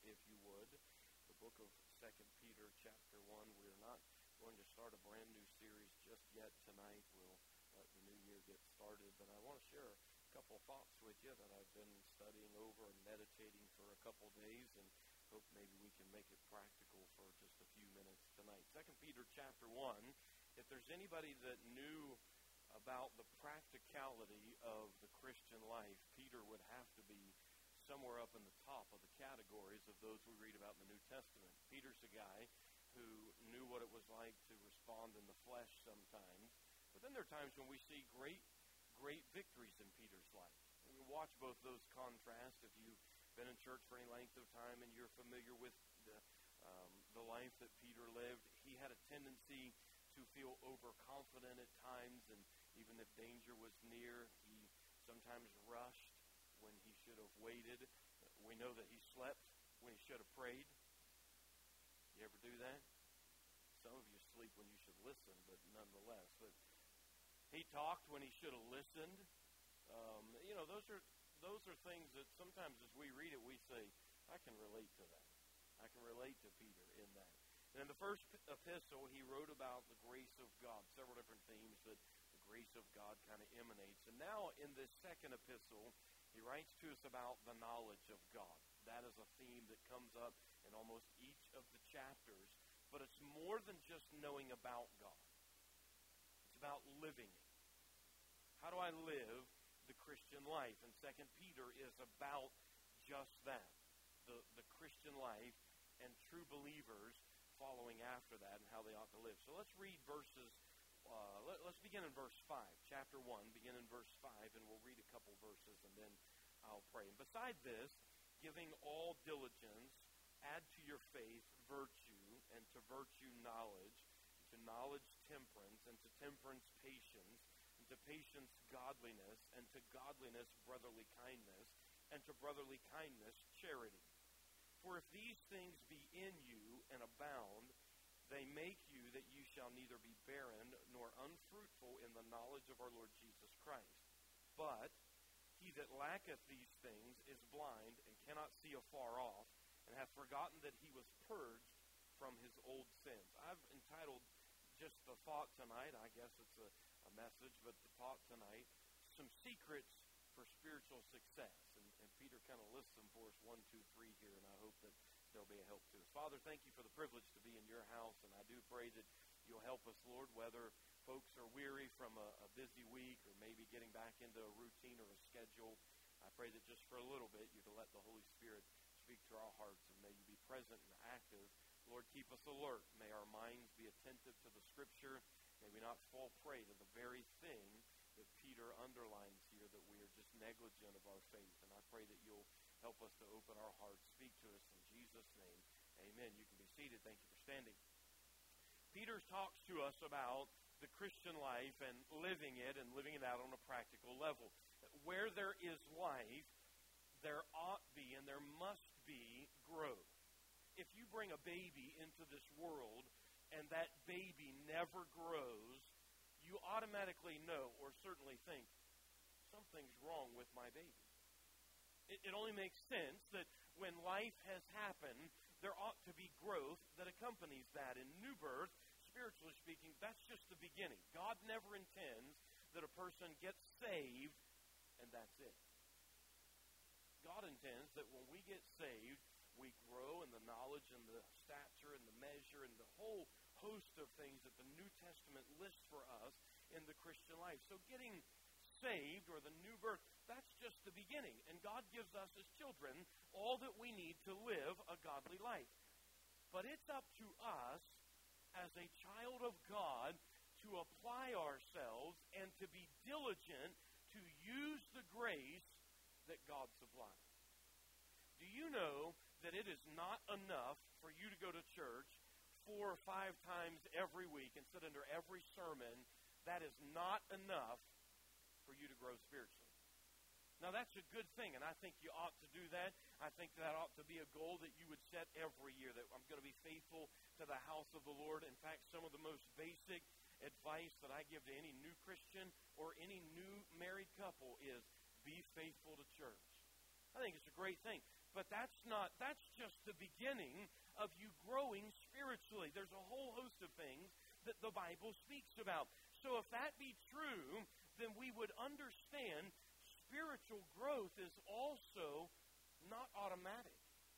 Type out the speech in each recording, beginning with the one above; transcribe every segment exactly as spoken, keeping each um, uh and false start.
if you would, the book of Second Peter chapter one. We are not going to start a brand new series just yet tonight. We'll let the new year get started, but I want to share a couple thoughts with you that I've been studying over and meditating for a couple days, and hope maybe we can make it practical for just a few minutes tonight. Second Peter chapter one, if there's anybody that knew about the practicality of the Christian life, Peter would have to be somewhere up in the top of the categories of those we read about in the New Testament. Peter's a guy who knew what it was like to respond in the flesh sometimes, but then there are times when we see great, great victories in Peter's life. We watch both those contrasts. If you've been in church for any length of time and you're familiar with the, um, the life that Peter lived, he had a tendency to feel overconfident at times, and even if danger was near, he sometimes rushed when he should have waited. We know that he slept when he should have prayed. You ever do that? Some of you sleep when you should listen, but nonetheless. But he talked when he should have listened. Um, you know, those are those are things that sometimes as we read it, we say, I can relate to that. I can relate to Peter in that. And in the first epistle, he wrote about the grace of God, several different themes that the grace of God kind of emanates. And now in this second epistle, he writes to us about the knowledge of God. That is a theme that comes up in almost each of the chapters. But it's more than just knowing about God. It's about living it. How do I live the Christian life? And Second Peter is about just that, the, the Christian life and true believers following after that and how they ought to live. So let's read verses. Uh, let, let's begin in verse five. Chapter one, begin in verse five, and we'll read a couple verses, and then I'll pray. And beside this, giving all diligence, add to your faith virtue, and to virtue knowledge, and to knowledge temperance, and to temperance patience, and to patience godliness, and to godliness brotherly kindness, and to brotherly kindness charity. For if these things be in you and abound, they make you that you shall neither be barren nor unfruitful in the knowledge of our Lord Jesus Christ. But he that lacketh these things is blind and cannot see afar off, and hath forgotten that he was purged from his old sins. I've entitled just the thought tonight, I guess it's a, a message, but the thought tonight, Some Secrets for Spiritual Success. And, and Peter kind of lists them for us, one, two, three here, and I hope that they'll be a help to us. Father, thank you for the privilege to be in your house, and I do pray that you'll help us, Lord, whether folks are weary from a, a busy week or maybe getting back into a routine or a schedule. I pray that just for a little bit, you can let the Holy Spirit speak to our hearts, and may you be present and active. Lord, keep us alert. May our minds be attentive to the Scripture. May we not fall prey to the very thing that Peter underlines here, that we are just negligent of our faith. And I pray that you'll help us to open our hearts. Speak to us in Jesus' name. Amen. You can be seated. Thank you for standing. Peter talks to us about the Christian life and living it and living it out on a practical level. Where there is life, there ought be and there must be growth. If you bring a baby into this world and that baby never grows, you automatically know, or certainly think, something's wrong with my baby. It, it only makes sense that when life has happened, there ought to be growth that accompanies that. In new birth, spiritually speaking, that's just the beginning. God never intends that a person gets saved and that's it. God intends that when we get saved, we grow in the knowledge and the stature and the measure and the whole host of things that the New Testament lists for us in the Christian life. So getting saved, or the new birth, that's just the beginning. And God gives us as children all that we need to live a godly life. But it's up to us as a child of God to apply ourselves and to be diligent to use the grace that God supplies. Do you know that it is not enough for you to go to church four or five times every week and sit under every sermon? That is not enough for you to grow spiritually. Now, that's a good thing, and I think you ought to do that. I think that ought to be a goal that you would set every year, that I'm going to be faithful to the house of the Lord. In fact, some of the most basic advice that I give to any new Christian or any new married couple is be faithful to church. I think it's a great thing. But that's not, that's just the beginning of you growing spiritually. There's a whole host of things that the Bible speaks about. So if that be true, then we would understand spiritual growth is also not automatic.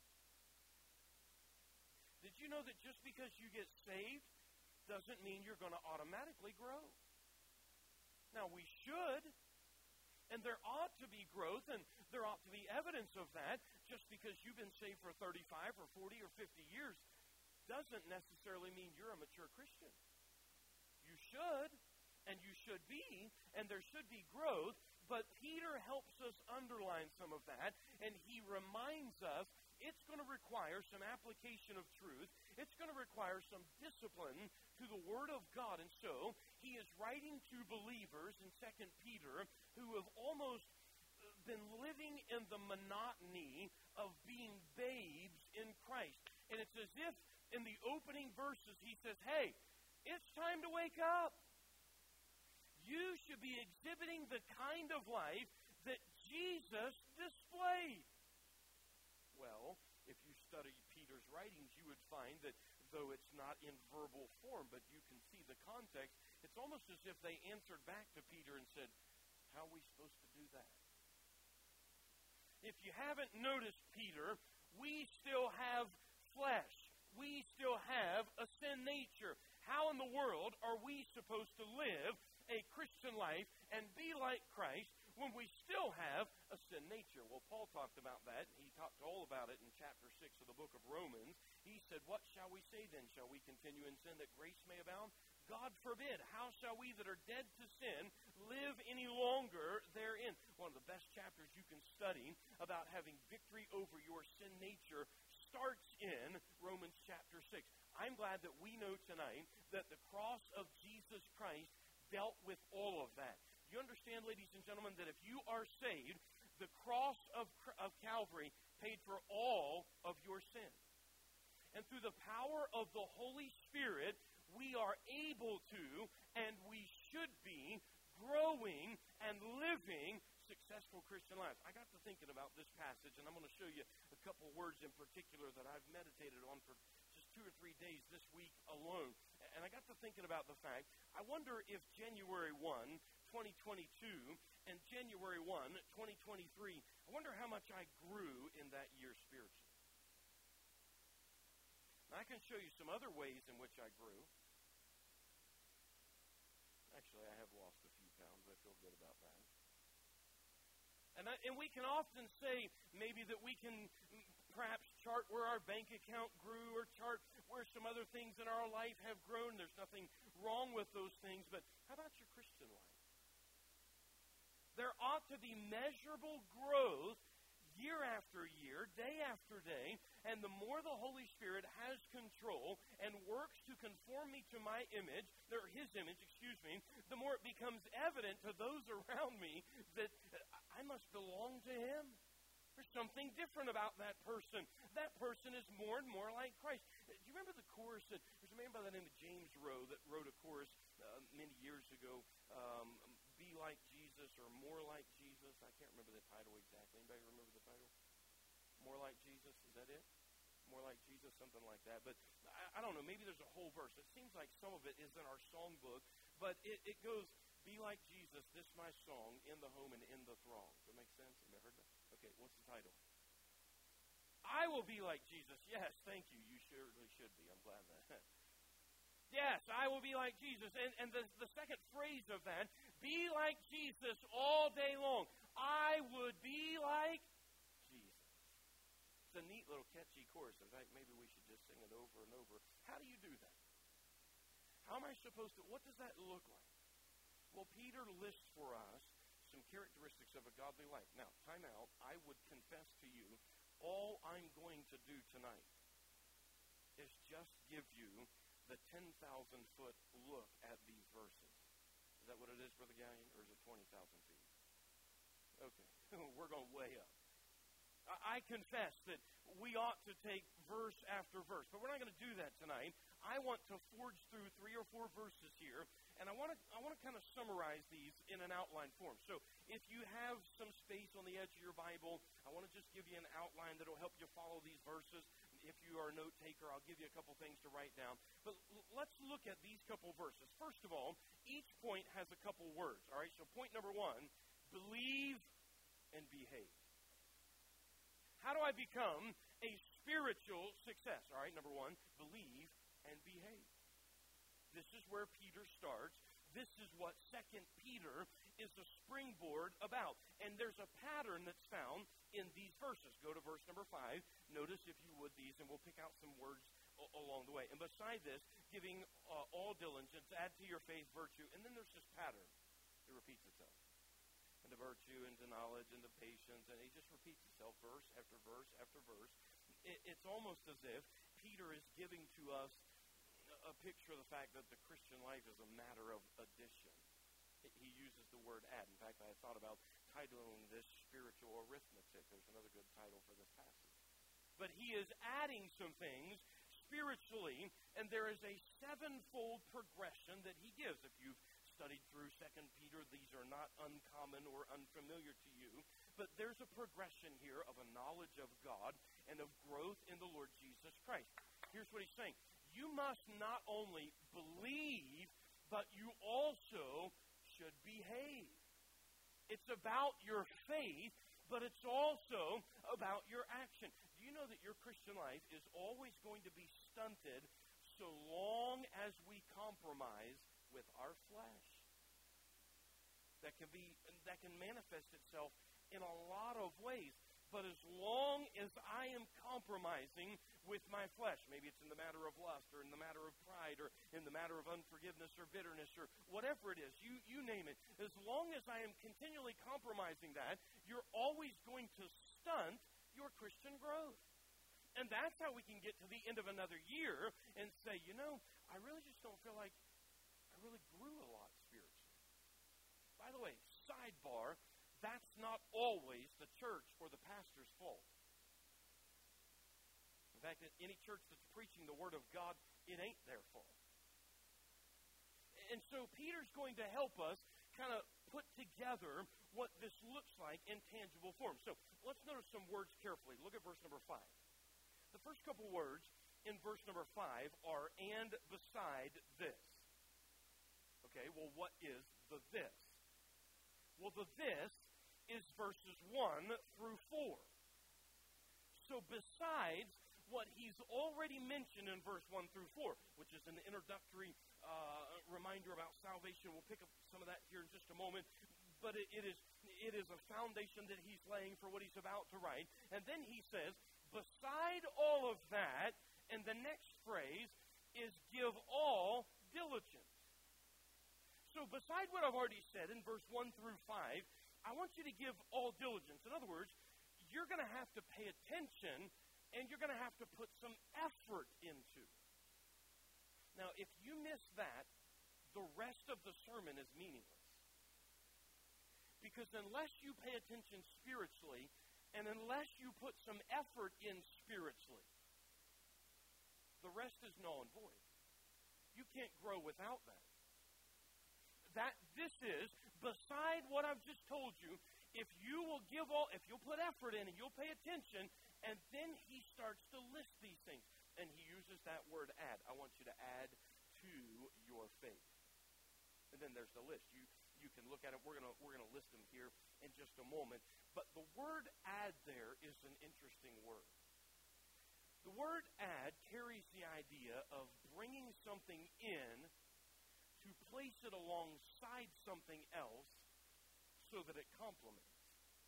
Did you know that just because you get saved doesn't mean you're going to automatically grow? Now, we should, and there ought to be growth, and there ought to be evidence of that. Just because you've been saved for thirty-five or forty or fifty years doesn't necessarily mean you're a mature Christian. You should, and you should be, and there should be growth, but Peter helps us underline some of that, and he reminds us it's going to require some application of truth. It's going to require some discipline to the Word of God. And so, he is writing to believers in Second Peter who have almost been living in the monotony of being babes in Christ. And it's as if in the opening verses he says, hey, it's time to wake up. You should be exhibiting the kind of life that Jesus displayed. Well, if you study Peter's writings, you would find that though it's not in verbal form, but you can see the context, it's almost as if they answered back to Peter and said, how are we supposed to do that? If you haven't noticed, Peter, we still have flesh. We still have a sin nature. How in the world are we supposed to live a Christian life and be like Christ when we still have a sin nature? Well, Paul talked about that. He talked all about it in chapter six of the book of Romans. He said, what shall we say then? Shall we continue in sin that grace may abound? God forbid. How shall we that are dead to sin live any longer therein? One of the best chapters you can study about having victory over your sin nature starts in Romans chapter six. I'm glad that we know tonight that the cross of Jesus Christ dealt with all of that. You understand, ladies and gentlemen, that if you are saved, the cross of, of Calvary paid for all of your sin. And through the power of the Holy Spirit, we are able to, and we should be, growing and living successful Christian lives. I got to thinking about this passage, and I'm going to show you a couple words in particular that I've meditated on for just two or three days this week alone. And I got to thinking about the fact, I wonder if January first, twenty twenty-two and January first, twenty twenty-three, I wonder how much I grew in that year spiritually. Now, I can show you some other ways in which I grew. Actually, I have lost a few pounds. I feel good about that. And, I, and we can often say maybe that we can perhaps chart where our bank account grew or chart where some other things in our life have grown. There's nothing wrong with those things. But how about your Christian life? There ought to be measurable growth year after year, day after day, and the more the Holy Spirit has control and works to conform me to my image, or His image, excuse me, the more it becomes evident to those around me that I must belong to Him. There's something different about that person. That person is more and more like Christ. Do you remember the chorus that, there's a man by the name of James Rowe that wrote a chorus uh, many years ago, um, Be Like Jesus or More Like Jesus. I can't remember the title exactly. Anybody remember the title? More Like Jesus, is that it? More Like Jesus, something like that. But I, I don't know, maybe there's a whole verse. It seems like some of it is in our songbook, but it, it goes, Be like Jesus, this my song, in the home and in the throng. Does that make sense? Have you ever heard that? Okay, what's the title? I will be like Jesus. Yes, thank you. You surely should be. I'm glad that. Yes, I will be like Jesus. And, and the, the second phrase of that, be like Jesus all day long. I would be like Jesus. It's a neat little catchy chorus. In fact, maybe we should just sing it over and over. How do you do that? How am I supposed to, what does that look like? Well, Peter lists for us some characteristics of a godly life. Now, time out. I would confess to you, all I'm going to do tonight is just give you the ten thousand foot look at these verses. Is that what it is, Brother Gallion, or is it twenty thousand feet? Okay, we're going way up. I confess that we ought to take verse after verse, but we're not going to do that tonight. I want to forge through three or four verses here, and I want to I want to kind of summarize these in an outline form. So if you have some space on the edge of your Bible, I want to just give you an outline that will help you follow these verses. If you are a note taker, I'll give you a couple things to write down. But l- let's look at these couple verses. First of all, each point has a couple words. All right, so point number one, believe and behave. How do I become a spiritual success? All right, number one, believe and behave. This is where Peter starts. This is what Second Peter is a springboard about. And there's a pattern that's found in these verses. Go to verse number five. Notice, if you would, these, and we'll pick out some words a- along the way. And beside this, giving uh, all diligence, add to your faith virtue. And then there's this pattern. It repeats itself. And the virtue, and the knowledge, and the patience. And it just repeats itself verse after verse after verse. It, it's almost as if Peter is giving to us a picture of the fact that the Christian life is a matter of addition. He uses the word add. In fact, I thought about titling this spiritual arithmetic. There's another good title for this passage. But he is adding some things spiritually, and there is a sevenfold progression that he gives. If you've studied through Second Peter, these are not uncommon or unfamiliar to you. But there's a progression here of a knowledge of God and of growth in the Lord Jesus Christ. Here's what he's saying. You must not only believe, but you also should behave. It's about your faith, but it's also about your action. Do you know that your Christian life is always going to be stunted so long as we compromise with our flesh? That can be, that can manifest itself in a lot of ways. But as long as I am compromising with my flesh, maybe it's in the matter of lust or in the matter of pride or in the matter of unforgiveness or bitterness or whatever it is, you, you name it, as long as I am continually compromising that, you're always going to stunt your Christian growth. And that's how we can get to the end of another year and say, you know, I really just don't feel like I really grew a lot spiritually. By the way, sidebar, that's not always the church or the pastor's fault. In fact, any church that's preaching the Word of God, it ain't their fault. And so Peter's going to help us kind of put together what this looks like in tangible form. So let's notice some words carefully. Look at verse number five. The first couple words in verse number five are, and beside this. Okay, well, what is the this? Well, the this is verses one through four. So besides what he's already mentioned in verse one through four, which is an introductory uh, reminder about salvation, we'll pick up some of that here in just a moment, but it, it is it is a foundation that he's laying for what he's about to write. And then he says, beside all of that, and the next phrase is give all diligence. So beside what I've already said in verse one through five, I want you to give all diligence. In other words, you're going to have to pay attention and you're going to have to put some effort into. Now, if you miss that, the rest of the sermon is meaningless. Because unless you pay attention spiritually and unless you put some effort in spiritually, the rest is null and void. You can't grow without that. That this is, beside what I've just told you, if you will give all, if you'll put effort in and you'll pay attention, and then he starts to list these things. And he uses that word add. I want you to add to your faith. And then there's the list. You you can look at it. We're gonna we're gonna list them here in just a moment. But the word add there is an interesting word. The word add carries the idea of bringing something in to place it alongside something else so that it complements.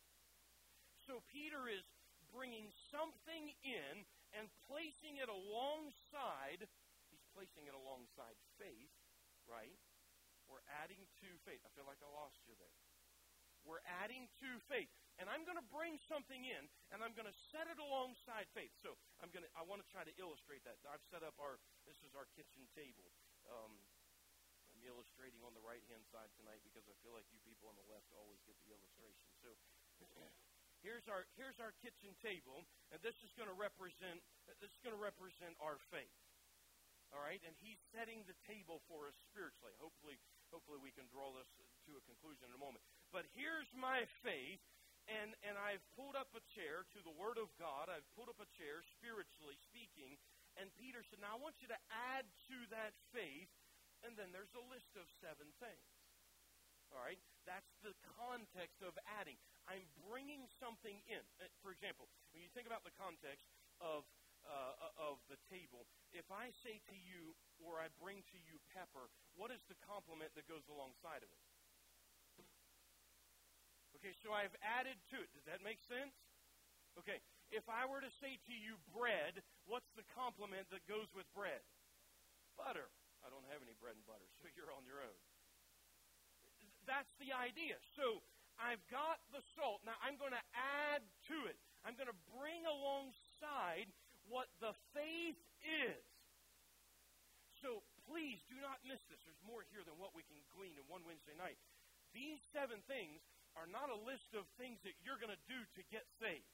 So Peter is bringing something in and placing it alongside, he's placing it alongside faith, right? We're adding to faith. I feel like I lost you there. We're adding to faith. And I'm going to bring something in, and I'm going to set it alongside faith. So I'm going to, I want to try to illustrate that. I've set up our, this is our kitchen table. Um, illustrating on the right-hand side tonight because I feel like you people on the left always get the illustration. So here's our here's our kitchen table, and this is going to represent this is going to represent our faith. All right, and he's setting the table for us spiritually. Hopefully, hopefully we can draw this to a conclusion in a moment. but here's my faith, and, and I've pulled up a chair to the Word of God. I've pulled up a chair, spiritually speaking, and Peter said, now I want you to add to that faith, and then there's a list of seven things. All right? That's the context of adding. I'm bringing something in. For example, when you think about the context of uh, of the table, if I say to you, or I bring to you pepper, what is the complement that goes alongside of it? Okay, so I've added to it. Does that make sense? Okay, if I were to say to you bread, what's the complement that goes with bread? Butter. I don't have any bread and butter, so you're on your own. That's the idea. So I've got the salt. Now I'm going to add to it. I'm going to bring alongside what the faith is. So please do not miss this. There's more here than what we can glean in one Wednesday night. These seven things are not a list of things that you're going to do to get saved.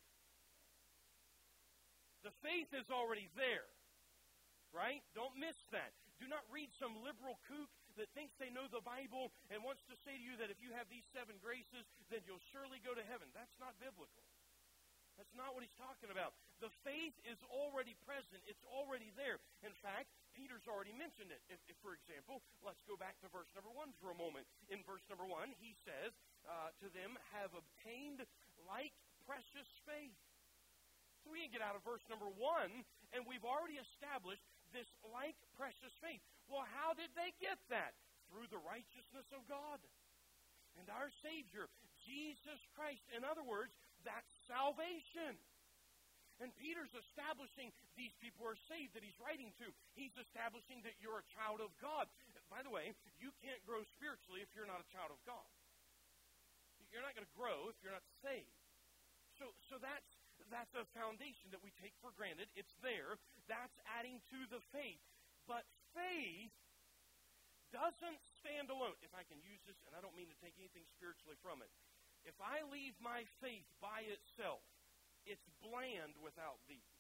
The faith is already there, right? Don't miss that. Do not read some liberal kook that thinks they know the Bible and wants to say to you that if you have these seven graces, then you'll surely go to heaven. That's not biblical. That's not what he's talking about. The faith is already present. It's already there. In fact, Peter's already mentioned it. If, if, for example, let's go back to verse number one for a moment. In verse number one, he says, uh, to them have obtained like precious faith. So we can get out of verse number one, and we've already established this like precious faith. Well, how did they get that? Through the righteousness of God and our Savior, Jesus Christ. In other words, that's salvation. And Peter's establishing these people are saved that he's writing to. He's establishing that you're a child of God. By the way, you can't grow spiritually if you're not a child of God. You're not going to grow if you're not saved. So, so that's that's a foundation that we take for granted. It's there. That's adding to the faith. But faith doesn't stand alone. If I can use this, and I don't mean to take anything spiritually from it. If I leave my faith by itself, it's bland without these.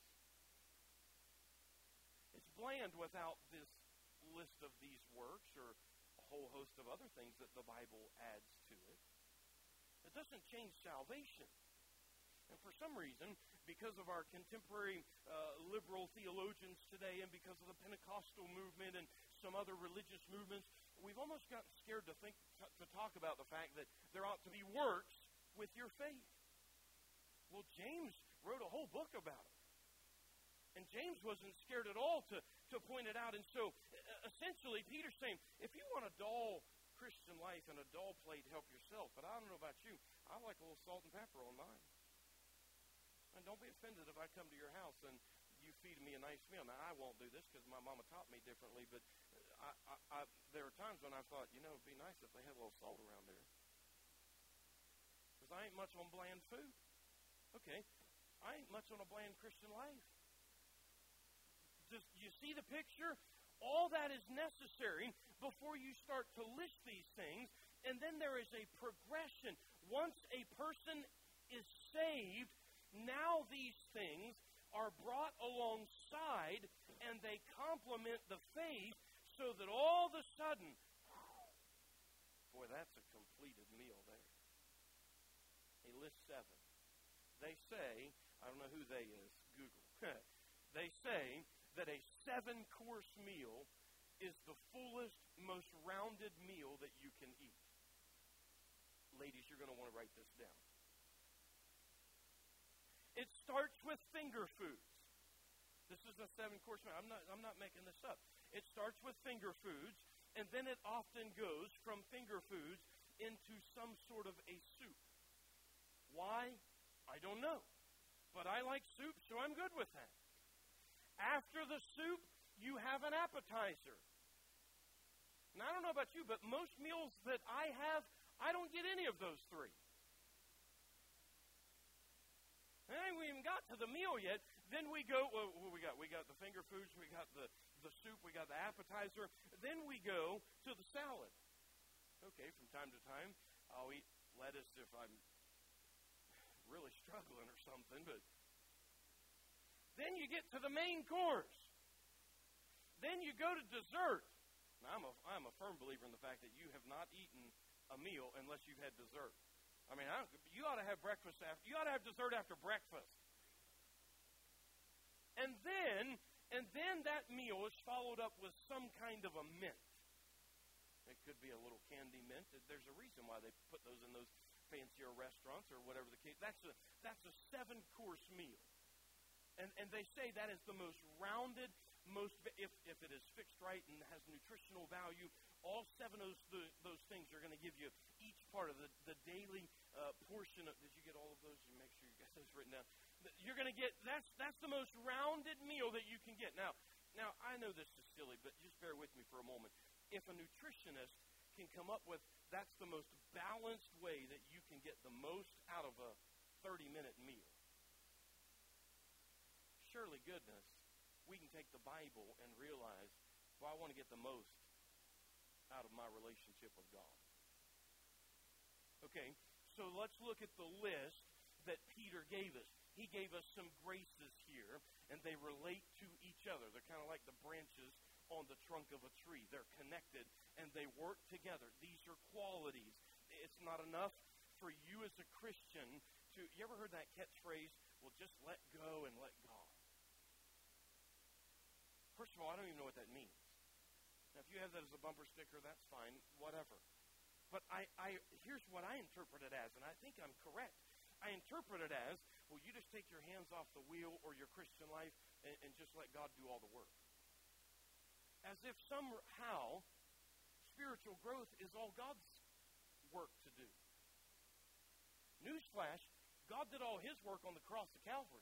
It's bland without this list of these works or a whole host of other things that the Bible adds to it. It doesn't change salvation. And for some reason, because of our contemporary uh, liberal theologians today and because of the Pentecostal movement and some other religious movements, we've almost gotten scared to think to talk about the fact that there ought to be works with your faith. Well, James wrote a whole book about it. And James wasn't scared at all to, to point it out. And so, essentially, Peter's saying, if you want a dull Christian life and a dull plate, help yourself. But I don't know about you. I like a little salt and pepper on mine. And don't be offended if I come to your house and you feed me a nice meal. Now, I won't do this because my mama taught me differently, but I, I, I, there are times when I thought, you know, it'd be nice if they had a little salt around there. Because I ain't much on bland food. Okay, I ain't much on a bland Christian life. Just, you see the picture? All that is necessary before you start to list these things, and then there is a progression. Once a person is saved, now these things are brought alongside and they complement the faith so that all of a sudden, boy, that's a completed meal there. He lists seven. They say, I don't know who they is, Google. They say that a seven-course meal is the fullest, most rounded meal that you can eat. Ladies, you're going to want to write this down. It starts with finger foods. This is a seven-course meal. I'm not, I'm not making this up. It starts with finger foods, and then it often goes from finger foods into some sort of a soup. Why? I don't know. But I like soup, so I'm good with that. After the soup, you have an appetizer. Now, I don't know about you, but most meals that I have, I don't get any of those three. And we haven't even got to the meal yet. Then we go, well, what we got? We got the finger foods, we got the, the soup, we got the appetizer. Then we go to the salad. Okay, from time to time, I'll eat lettuce if I'm really struggling or something. But then you get to the main course. Then you go to dessert. Now, I'm a, I'm a firm believer in the fact that you have not eaten a meal unless you've had dessert. I mean, I don't, you ought to have breakfast after, you ought to have dessert after breakfast. And then, and then that meal is followed up with some kind of a mint. It could be a little candy mint. There's a reason why they put those in those fancier restaurants or whatever the case. That's a that's a seven-course meal. And and they say that is the most rounded, most if if it is fixed right and has nutritional value, all seven of those the, those things are going to give you each part of the, the daily uh, portion of. Did you get all of those? You make sure you got those written down. You're going to get that's that's the most rounded meal that you can get. Now now I know this is silly, but just bear with me for a moment. If a nutritionist can come up with that's the most balanced way that you can get the most out of a thirty-minute meal, surely, goodness, we can take the Bible and realize, well, I want to get the most out of my relationship with God. Okay, so let's look at the list that Peter gave us. He gave us some graces here, and they relate to each other. They're kind of like the branches on the trunk of a tree. They're connected, and they work together. These are qualities. It's not enough for you as a Christian to, you ever heard that catchphrase, well, just let go and let God? First of all, I don't even know what that means. Now, if you have that as a bumper sticker, that's fine, whatever. But I, I here's what I interpret it as, and I think I'm correct. I interpret it as, well, you just take your hands off the wheel or your Christian life and, and just let God do all the work. As if somehow spiritual growth is all God's work to do. Newsflash, God did all his work on the cross of Calvary.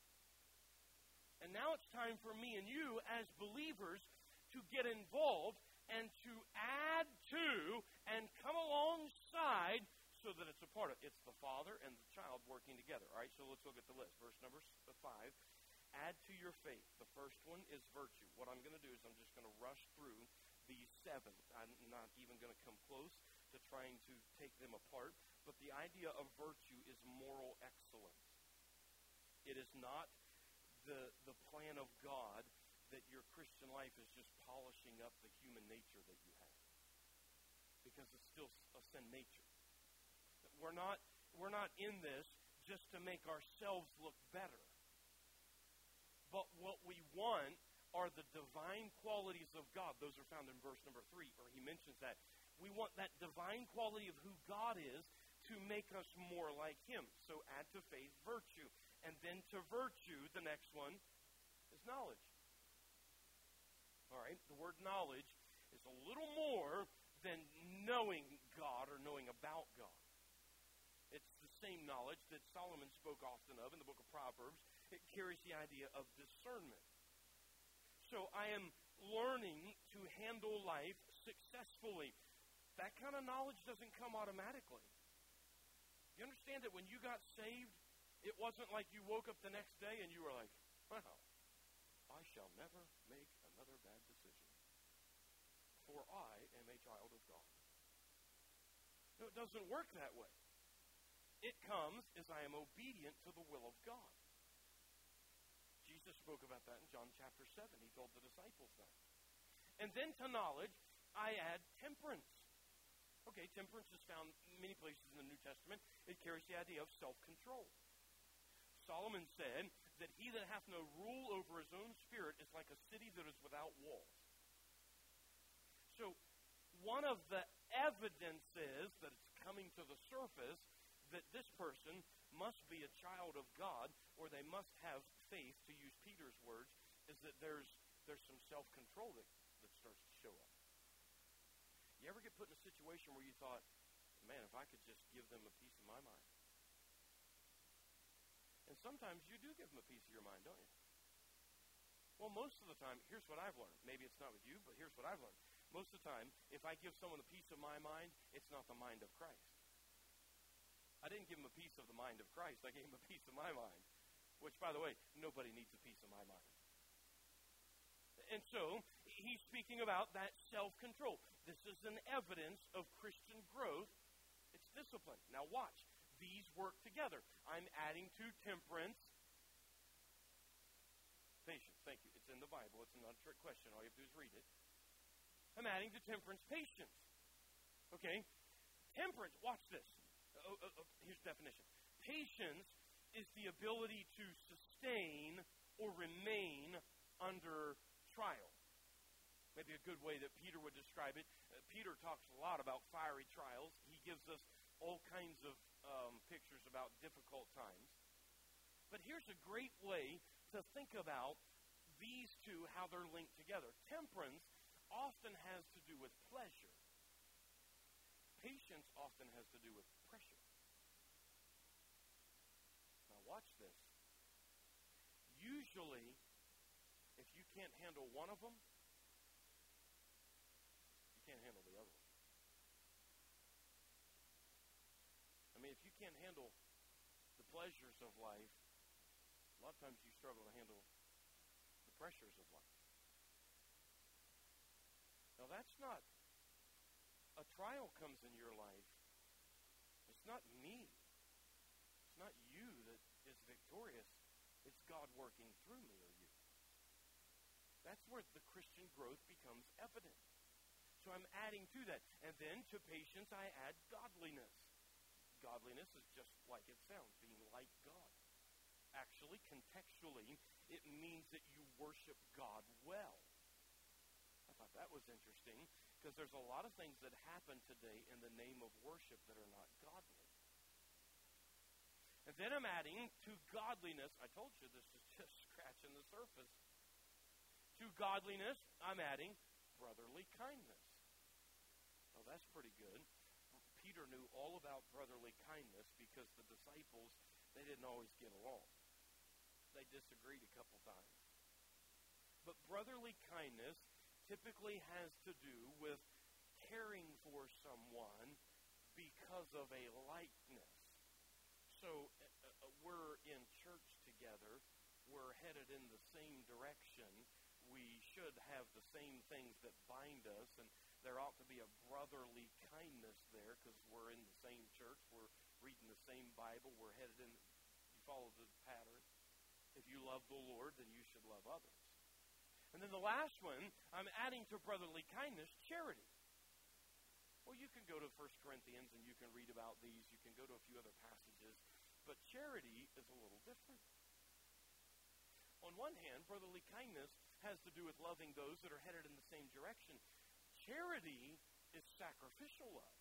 And now it's time for me and you as believers to get involved and to add to and come alongside so that it's a part of it. It's the Father and the child working together. All right, so let's look at the list. Verse number five. Add to your faith. The first one is virtue. What I'm going to do is I'm just going to rush through these seven. I'm not even going to come close to trying to take them apart. But the idea of virtue is moral excellence. It is not the, the plan of God that your Christian life is just polishing up the human nature that you have. Because it's still a sin nature. We're not, we're not in this just to make ourselves look better. But what we want are the divine qualities of God. Those are found in verse number three, or he mentions that. We want that divine quality of who God is to make us more like him. So add to faith virtue. And then to virtue, the next one is knowledge. All right, the word knowledge is a little more than knowing God or knowing about God. It's the same knowledge that Solomon spoke often of in the book of Proverbs. It carries the idea of discernment. So I am learning to handle life successfully. That kind of knowledge doesn't come automatically. You understand that when you got saved, it wasn't like you woke up the next day and you were like, wow, I shall never make another bad decision, for I am a child of God. No, it doesn't work that way. It comes as I am obedient to the will of God. Jesus spoke about that in John chapter seven. He told the disciples that. And then to knowledge, I add temperance. Okay, temperance is found many places in the New Testament. It carries the idea of self-control. Solomon said that he that hath no rule over his own spirit is like a city that is without walls. So one of the evidences that it's coming to the surface that this person must be a child of God, or they must have faith, to use Peter's words, is that there's there's some self-control that, that starts to show up. You ever get put in a situation where you thought, man, if I could just give them a piece of my mind? And sometimes you do give them a piece of your mind, don't you? Well, most of the time, here's what I've learned. Maybe it's not with you, but here's what I've learned. Most of the time, if I give someone a piece of my mind, it's not the mind of Christ. I didn't give him a piece of the mind of Christ. I gave him a piece of my mind. Which, by the way, nobody needs a piece of my mind. And so, he's speaking about that self-control. This is an evidence of Christian growth. It's discipline. Now watch. These work together. I'm adding to temperance. Patience. Thank you. It's in the Bible. It's not a trick question. All you have to do is read it. I'm adding to temperance patience. Okay? Temperance. Watch this. oh, oh, oh, here's the definition. Patience is the ability to sustain or remain under trial. Maybe a good way that Peter would describe it. Uh, Peter talks a lot about fiery trials. He gives us all kinds of um, pictures about difficult times. But here's a great way to think about these two, how they're linked together. Temperance often has to do with pleasure. Patience often has to do with pressure. Now watch this. Usually, if you can't handle one of them, you can't handle the other one. I mean, if you can't handle the pleasures of life, a lot of times you struggle to handle the pressures of life. Now, that's not a trial comes in your life. It's not me. It's not you that is victorious. It's God working through me or you. That's where the Christian growth becomes evident. So I'm adding to that. And then to patience, I add godliness. Godliness is just like it sounds, being like God. Actually, contextually, it means that you worship God well. I thought that was interesting because there's a lot of things that happen today in the name of worship that are not godly. And then I'm adding to godliness. I told you this is just scratching the surface. To godliness, I'm adding brotherly kindness. Oh, that's pretty good. Peter knew all about brotherly kindness because the disciples, they didn't always get along. They disagreed a couple times. But brotherly kindness typically has to do with caring for someone because of a likeness. So uh, we're in church together. We're headed in the same direction. We should have the same things that bind us, and there ought to be a brotherly kindness there because we're in the same church. We're reading the same Bible. We're headed in. You follow the pattern. If you love the Lord, then you should love others. And then the last one, I'm adding to brotherly kindness, charity. Well, you can go to First Corinthians and you can read about these. You can go to a few other passages. But charity is a little different. On one hand, brotherly kindness has to do with loving those that are headed in the same direction. Charity is sacrificial love.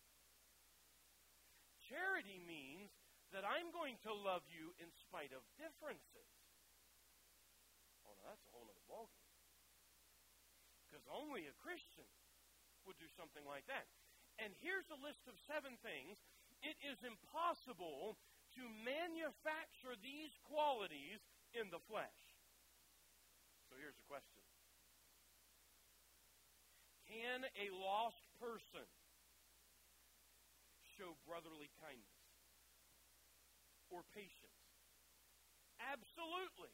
Charity means that I'm going to love you in spite of differences. Oh, no, that's a whole other ballgame. Because only a Christian would do something like that. And here's a list of seven things. It is impossible to manufacture these qualities in the flesh. So here's the question. Can a lost person show brotherly kindness or patience? Absolutely.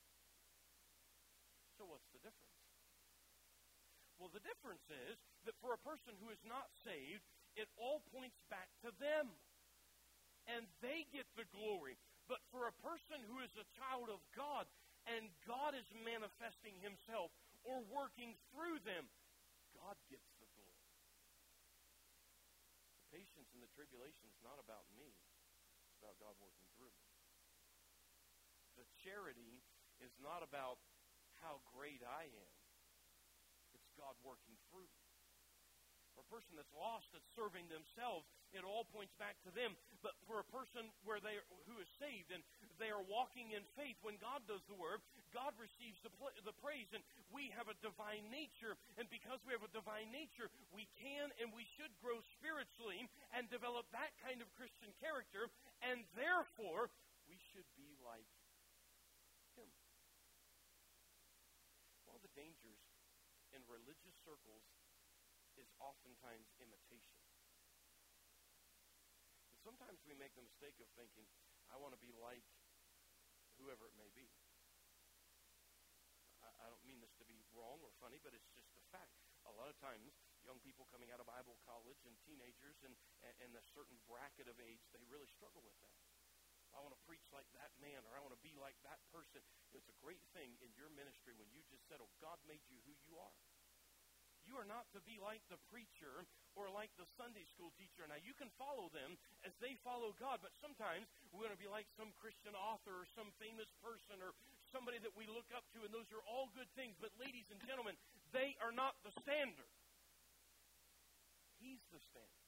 So what's the difference? Well, the difference is that for a person who is not saved, it all points back to them. And they get the glory. But for a person who is a child of God, and God is manifesting himself or working through them, God gets the glory. The patience and the tribulation is not about me. It's about God working through me. The charity is not about how great I am. It's God working through me. For a person that's lost, that's serving themselves, it all points back to them. But for a person where they who is saved and they are walking in faith, when God does the work, God receives the, pl- the praise. And we have a divine nature. And because we have a divine nature, we can and we should grow spiritually and develop that kind of Christian character. And therefore, we should be like Him. One of the dangers in religious circles is oftentimes imitation. And sometimes we make the mistake of thinking, I want to be like whoever it may be. I, I don't mean this to be wrong or funny, but it's just a fact. A lot of times, young people coming out of Bible college and teenagers and, and, and a certain bracket of age, they really struggle with that. I want to preach like that man, or I want to be like that person. It's a great thing in your ministry when you just settle, God made you who you are. You are not to be like the preacher or like the Sunday school teacher. Now, you can follow them as they follow God, but sometimes we're going to be like some Christian author or some famous person or somebody that we look up to, and those are all good things. But ladies and gentlemen, they are not the standard. He's the standard.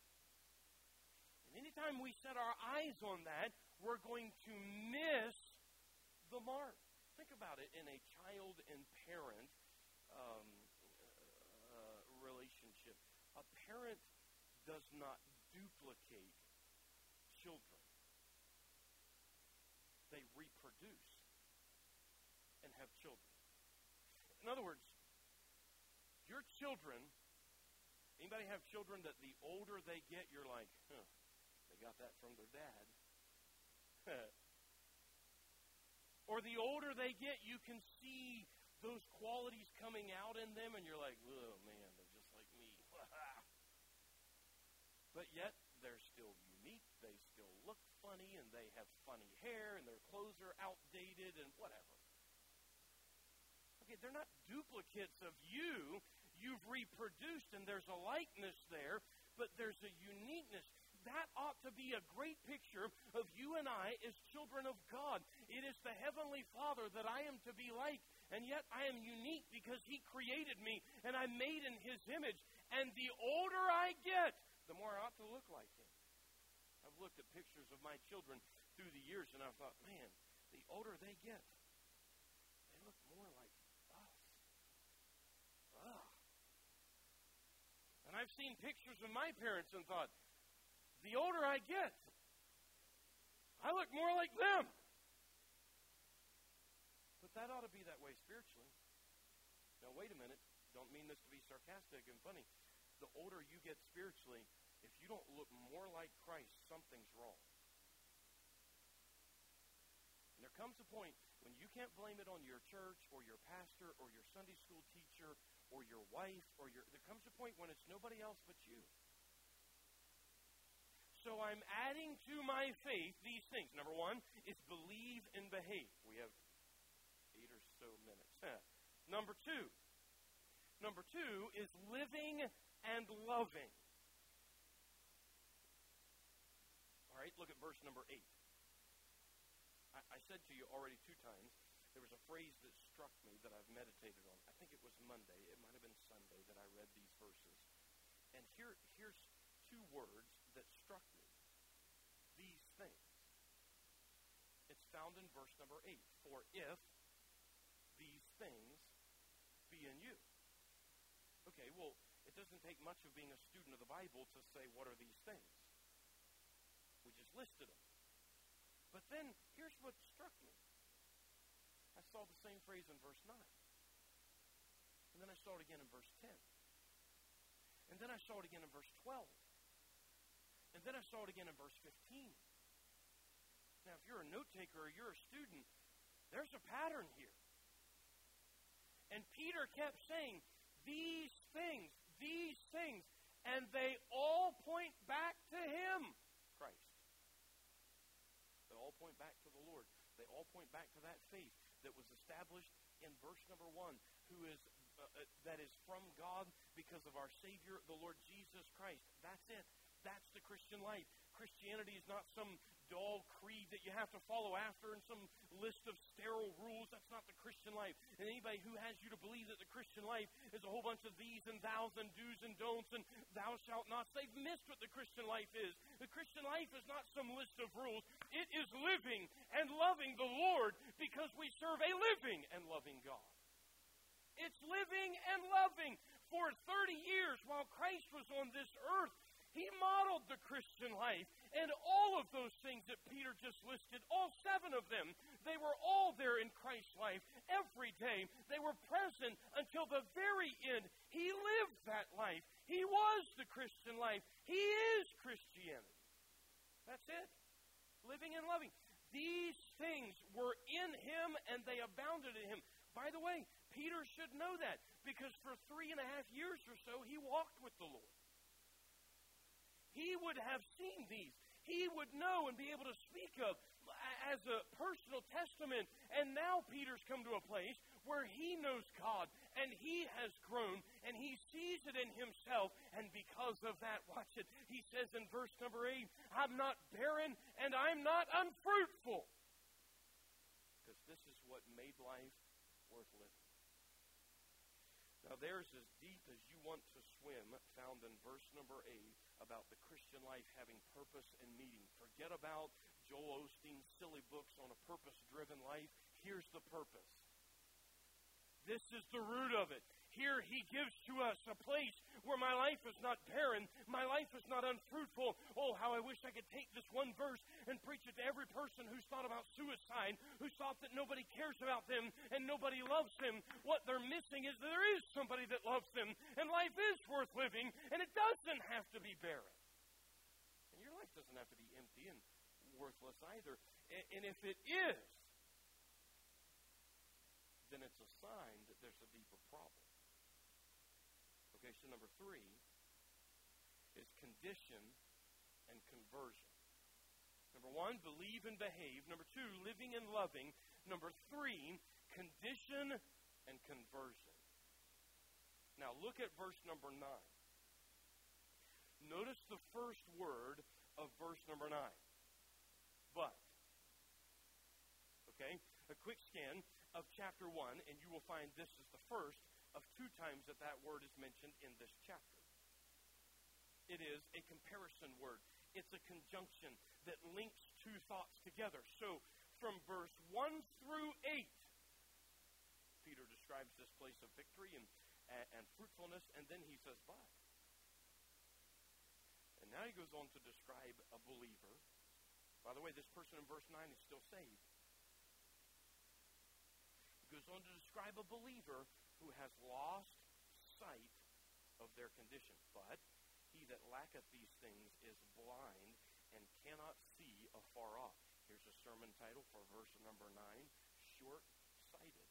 And anytime we set our eyes on that, we're going to miss the mark. Think about it in a child and parent um, uh, relationship. A parent does not duplicate children. They reproduce and have children. In other words, your children, anybody have children that the older they get, you're like, huh, they got that from their dad. Or the older they get, you can see those qualities coming out in them, and you're like, oh, man, they're just like me. But yet, they're still unique. They still look funny, and they have funny hair, and their clothes are outdated, and whatever. Okay, they're not duplicates of you. You've reproduced, and there's a likeness there, but there's a uniqueness. That ought to be a great picture of you and I as children of God. It is the Heavenly Father that I am to be like, and yet I am unique because He created me, and I'm made in His image. And the older I get, the more I ought to look like Him. I've looked at pictures of my children through the years, and I've thought, man, the older they get, they look more like us. Ugh. And I've seen pictures of my parents and thought, the older I get, I look more like them. But that ought to be that way spiritually. Now, wait a minute. Don't mean this to be sarcastic and funny. The older you get spiritually, if you don't look more like Christ, something's wrong. And there comes a point when you can't blame it on your church or your pastor or your Sunday school teacher or your wife or your... There comes a point when it's nobody else but you. So I'm adding to my faith these things. Number one is believe and behave. We have eight or so minutes. Number two. Number two is living and loving. All right, look at verse number eight. I, I said to you already two times, there was a phrase that struck me that I've meditated on. I think it was Monday. It might have been Sunday that I read these verses. And here, here's two words that struck me. These things. It's found in verse number eight. For if these things be in you. Okay, well, it doesn't take much of being a student of the Bible to say, what are these things? We just listed them. But then, here's what struck me. I saw the same phrase in verse nine. And then I saw it again in verse ten. And then I saw it again in verse twelve. And then I saw it again in verse fifteen. Now, if you're a note taker or you're a student, there's a pattern here. And Peter kept saying, these things, these things, and they all point back to Him, Christ. They all point back to the Lord. They all point back to that faith that was established in verse number one, who is uh, uh, that is from God because of our Savior, the Lord Jesus Christ. That's it. That's the Christian life. Christianity is not some dull creed that you have to follow after and some list of sterile rules. That's not the Christian life. And anybody who has you to believe that the Christian life is a whole bunch of these and thous and do's and don'ts and thou shalt not, they've missed what the Christian life is. The Christian life is not some list of rules. It is living and loving the Lord because we serve a living and loving God. It's living and loving. For thirty years while Christ was on this earth, He modeled the Christian life, and all of those things that Peter just listed, all seven of them, they were all there in Christ's life every day. They were present until the very end. He lived that life. He was the Christian life. He is Christianity. That's it. Living and loving. These things were in Him, and they abounded in Him. By the way, Peter should know that, because for three and a half years or so, he walked with the Lord. He would have seen these. He would know and be able to speak of. as a personal testament. And now Peter's come to a place where he knows God, and he has grown, and he sees it in himself. And because of that, watch it, he says in verse number eight, I'm not barren, and I'm not unfruitful. Because this is what made life worth living. Now, there's as deep as you want to swim, found in verse number eight, about the Christian life having purpose and meaning. Forget about Joel Osteen's silly books on a purpose-driven life. Here's the purpose. This is the root of it. Here he gives to us a place where my life is not barren, my life is not unfruitful. Oh, how I wish I could take this one verse and preach it to every person who's thought about suicide, who's thought that nobody cares about them and nobody loves them. What they're missing is that there is somebody that loves them, and life is worth living, and it doesn't have to be barren. And your life doesn't have to be empty and worthless either. And if it is, then it's a sign that there's a deeper problem. Okay, so number three is condition and conversion. Number one, believe and behave. Number two, living and loving. Number three, condition and conversion. Now look at verse number nine. Notice the first word of verse number nine. But. Okay, a quick scan of chapter one, and you will find this is the first of two times that that word is mentioned in this chapter. It is a comparison word. It's a conjunction that links two thoughts together. So, from verse one through eight, Peter describes this place of victory and, and, and fruitfulness, and then he says, but. And now he goes on to describe a believer. By the way, this person in verse nine is still saved. He goes on to describe a believer who has lost sight of their condition. But he that lacketh these things is blind and cannot see afar off. Here's a sermon title for verse number nine, short-sighted.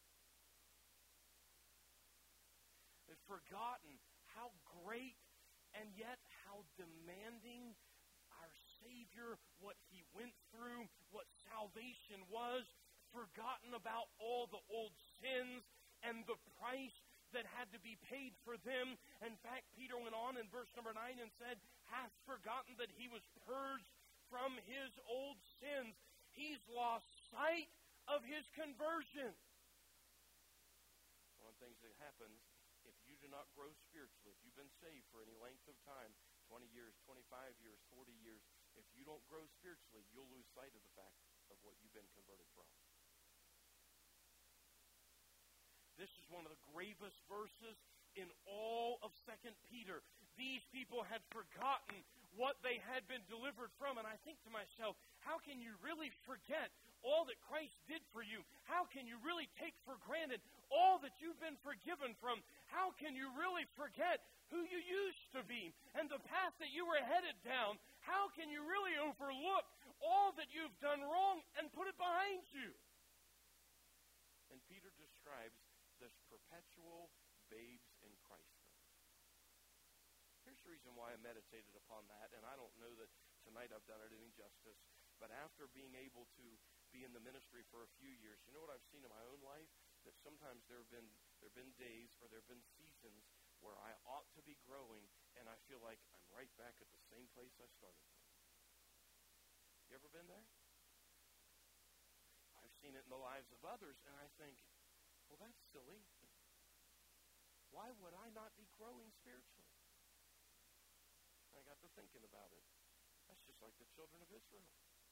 They've forgotten how great and yet how demanding our Savior, what he went through, what salvation was, forgotten about all the old sins and the price that had to be paid for them. In fact, Peter went on in verse number nine and said, hath forgotten that he was purged from his old sins. He's lost sight of his conversion. One of the things that happens if you do not grow spiritually, if you've been saved for any length of time, twenty years, twenty-five years, forty years, if you don't grow spiritually, you'll lose sight of the fact of what you've been converted from. This is one of the gravest verses in all of Second Peter. These people had forgotten what they had been delivered from. And I think to myself, how can you really forget all that Christ did for you? How can you really take for granted all that you've been forgiven from? How can you really forget who you used to be and the path that you were headed down? How can you really overlook all that you've done wrong and put it behind you? And Peter describes this perpetual babes in Christ thing. Here's the reason why I meditated upon that, and I don't know that tonight I've done it any justice, but after being able to be in the ministry for a few years, you know what I've seen in my own life? That sometimes there have been there have been days or there have been seasons where I ought to be growing, and I feel like I'm right back at the same place I started from. You ever been there? I've seen it in the lives of others, and I think, well, that's silly. Why would I not be growing spiritually? I got to thinking about it. That's just like the children of Israel.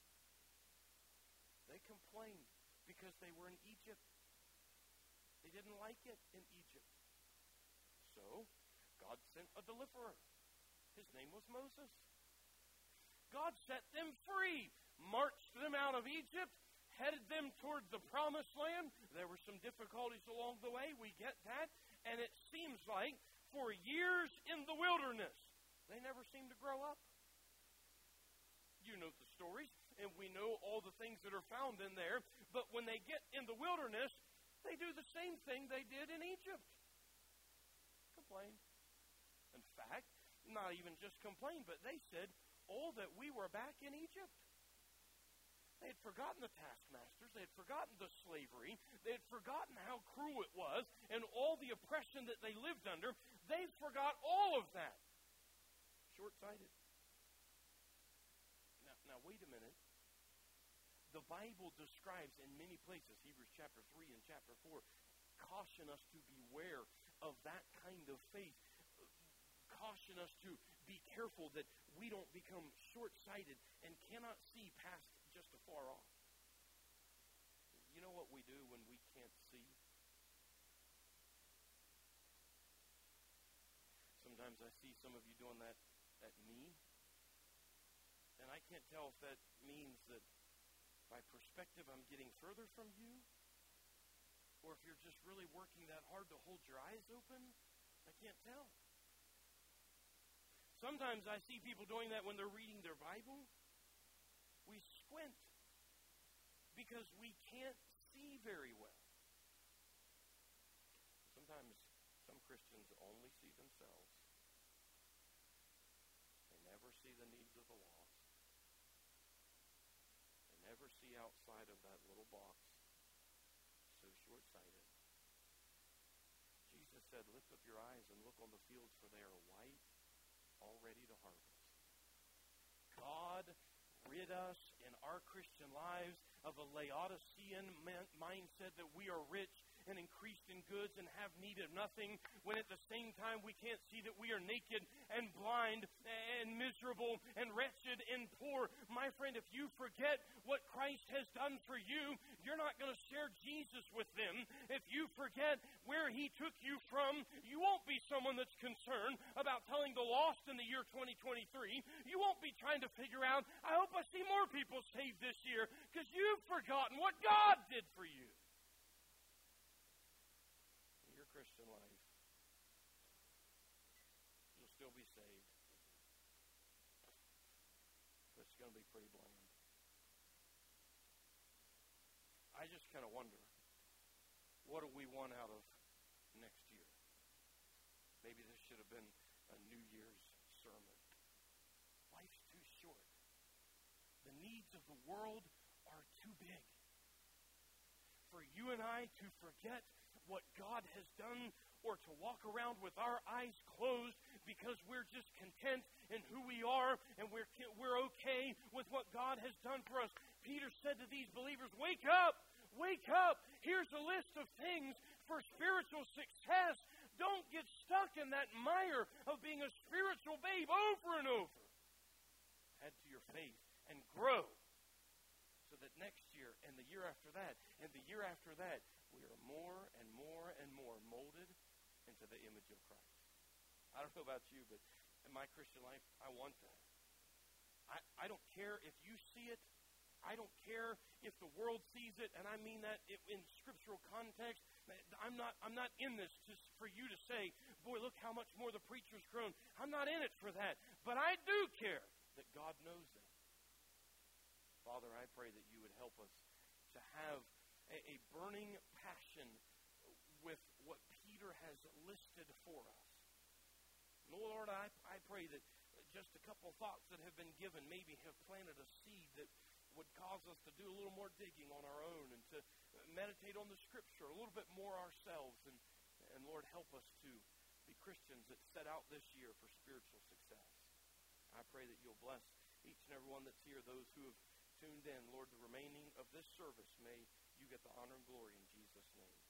They complained because they were in Egypt. They didn't like it in Egypt. So, God sent a deliverer. His name was Moses. God set them free, marched them out of Egypt, headed them toward the promised land. There were some difficulties along the way. We get that. And it seems like for years in the wilderness, they never seemed to grow up. You know the stories, and we know all the things that are found in there. But when they get in the wilderness, they do the same thing they did in Egypt. Complain. In fact, not even just complain, but they said, oh, that we were back in Egypt. They had forgotten the taskmasters. They had forgotten the slavery. They had forgotten how cruel it was and all the oppression that they lived under. They forgot all of that. Short-sighted. Now, now, wait a minute. The Bible describes in many places, Hebrews chapter three and chapter four, caution us to beware of that kind of faith. Caution us to be careful that we don't become short-sighted and cannot see past just afar off. You know what we do when we can't see? Sometimes I see some of you doing that at me, and I can't tell if that means that by perspective I'm getting further from you, or if you're just really working that hard to hold your eyes open. I can't tell. Sometimes I see people doing that when they're reading their Bible. We squint because we can't see very well. Sometimes some Christians only see themselves. They never see the needs of the lost. They never see outside of that little box. So short-sighted. Jesus said, lift up your eyes and look on the fields, for they are white, all ready to harvest. God rid us in our Christian lives of a Laodicean mindset that we are rich and increased in goods and have need of nothing, when at the same time we can't see that we are naked and blind and miserable and wretched and poor. My friend, if you forget what Christ has done for you, you're not going to share Jesus with them. If you forget where He took you from, you won't be someone that's concerned about telling the lost in the year twenty twenty-three. You won't be trying to figure out, I hope I see more people saved this year, because you've forgotten what God did for you. Christian life, you'll still be saved, but it's going to be pretty bland. I just kind of wonder, what do we want out of next year? Maybe this should have been a New Year's sermon. Life's too short. The needs of the world are too big for you and I to forget what God has done, or to walk around with our eyes closed because we're just content in who we are and we're we're okay with what God has done for us. Peter said to these believers, wake up, wake up. Here's a list of things for spiritual success. Don't get stuck in that mire of being a spiritual babe over and over. Add to your faith and grow so that next year and the year after that and the year after that, we are more and more and more molded into the image of Christ. I don't know about you, but in my Christian life, I want that. I, I don't care if you see it. I don't care if the world sees it, and I mean that in scriptural context. I'm not, I'm not in this just for you to say, boy, look how much more the preacher's grown. I'm not in it for that. But I do care that God knows that. Father, I pray that you would help us to have a, a burning passion with what Peter has listed for us. And Lord, I, I pray that just a couple of thoughts that have been given maybe have planted a seed that would cause us to do a little more digging on our own and to meditate on the Scripture a little bit more ourselves. And, and Lord, help us to be Christians that set out this year for spiritual success. I pray that you'll bless each and every one that's here, those who have tuned in. Lord, the remaining of this service, may you get the honor and glory in Jesus' name.